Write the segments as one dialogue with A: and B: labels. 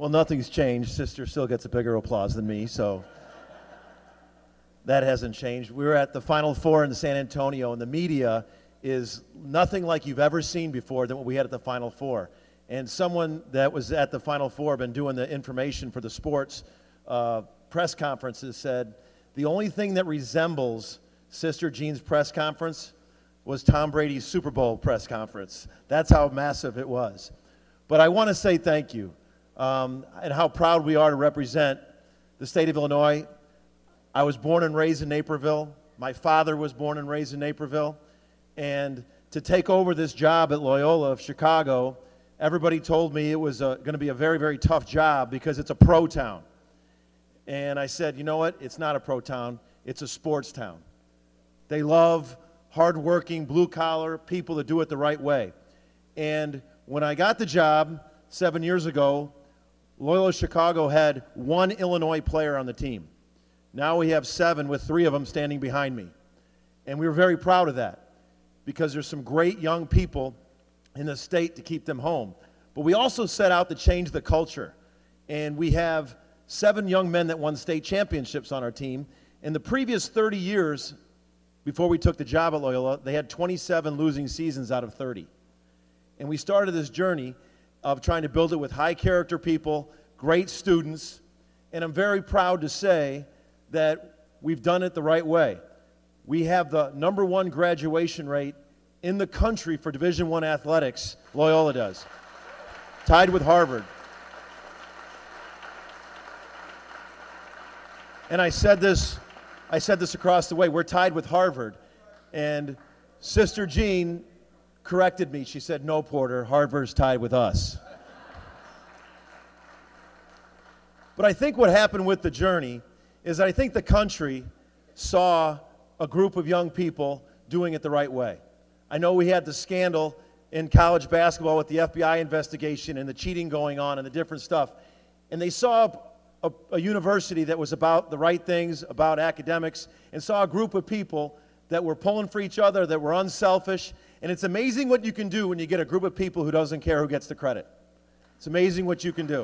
A: Well, nothing's changed. Sister still gets a bigger applause than me, so that hasn't changed. We were at the Final Four in San Antonio, and the media is nothing like you've ever seen before than what we had at the Final Four. And someone that was at the Final Four, been doing the information for the sports press conferences, said the only thing that resembles Sister Jean's press conference was Tom Brady's Super Bowl press conference. That's how massive it was. But I want to say thank you. And how proud we are to represent the state of Illinois. I was born and raised in Naperville. My father was born and raised in Naperville. And to take over this job at Loyola of Chicago, everybody told me it was going to be a very, very tough job because it's a pro town. And I said, you know what? It's not a pro town. It's a sports town. They love hardworking, blue-collar people that do it the right way. And when I got the job 7 years ago, Loyola Chicago had one Illinois player on the team. Now we have 7 with 3 of them standing behind me. And we were very proud of that because there's some great young people in the state to keep them home. But we also set out to change the culture. And we have 7 young men that won state championships on our team. In the previous 30 years, before we took the job at Loyola, they had 27 losing seasons out of 30. And we started this journey of trying to build it with high-character people, great students, and I'm very proud to say that we've done it the right way. We have the #1 graduation rate in the country for Division I athletics, Loyola does, tied with Harvard. And I said this across the way, we're tied with Harvard, and Sister Jean corrected me. She said, no, Porter, Harvard's tied with us. But I think what happened with the journey is I think the country saw a group of young people doing it the right way. I know we had the scandal in college basketball with the FBI investigation and the cheating going on and the different stuff. And they saw a university that was about the right things, about academics, and saw a group of people that were pulling for each other, that were unselfish. And it's amazing what you can do when you get a group of people who doesn't care who gets the credit. It's amazing what you can do.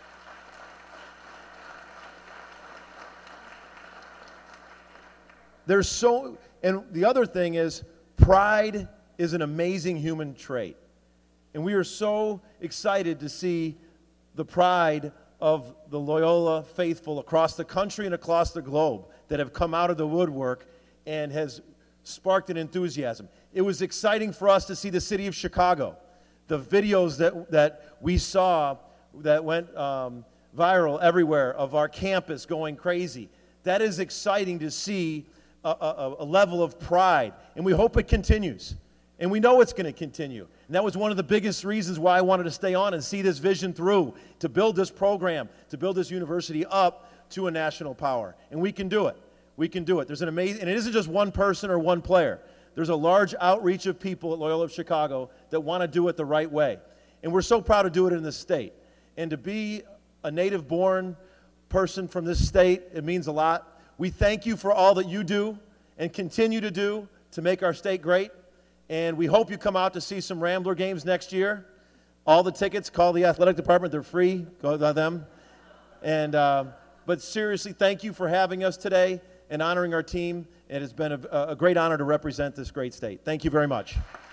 A: And the other thing is, pride is an amazing human trait. And we are so excited to see the pride of the Loyola faithful across the country and across the globe that have come out of the woodwork and has sparked an enthusiasm. It was exciting for us to see the city of Chicago. The videos that we saw that went viral everywhere of our campus going crazy. That is exciting to see a level of pride, and we hope it continues. And we know it's going to continue. And that was one of the biggest reasons why I wanted to stay on and see this vision through, to build this program, to build this university up to a national power. And we can do it. We can do it. There's an amazing, and it isn't just one person or one player. There's a large outreach of people at Loyola of Chicago that want to do it the right way. And we're so proud to do it in this state. And to be a native-born person from this state, it means a lot. We thank you for all that you do and continue to do to make our state great. And we hope you come out to see some Rambler games next year. All the tickets, call the athletic department. They're free. Go to them. And but seriously, thank you for having us today and honoring our team. It has been a great honor to represent this great state. Thank you very much.